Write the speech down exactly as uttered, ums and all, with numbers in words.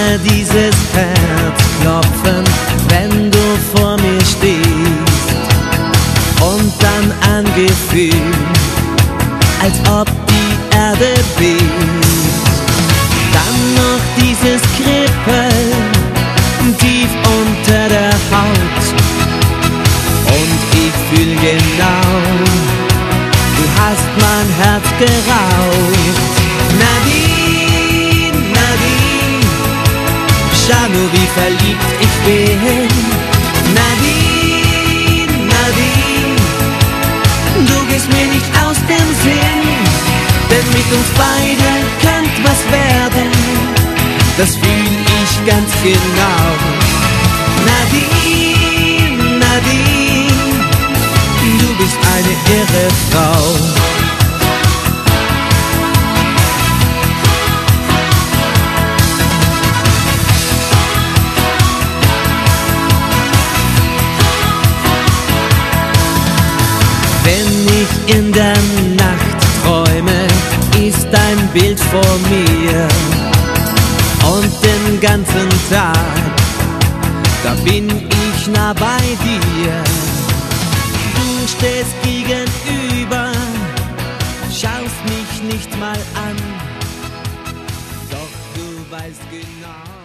mir dieses Herzklopfen, wenn du vor mir stehst, und dann ein Gefühl, als ob die Erde bebt. Dann noch dieses Kribbeln tief unter der Haut, und ich fühl genau, du hast mein Herz geraubt. Nadine, Nadine, schau nur, wie verliebt ich bin. Nadine, Nadine, du gehst mir nicht aus dem Sinn, denn mit uns beiden könnte was werden, das fühl ich ganz genau. Nadine, Nadine, du bist eine irre Frau. Wenn ich in der Nacht träume, ist dein Bild vor mir, und den ganzen Tag, da bin ich nah bei dir. Du stehst gegenüber, schaust mich nicht mal an, doch du weißt genau.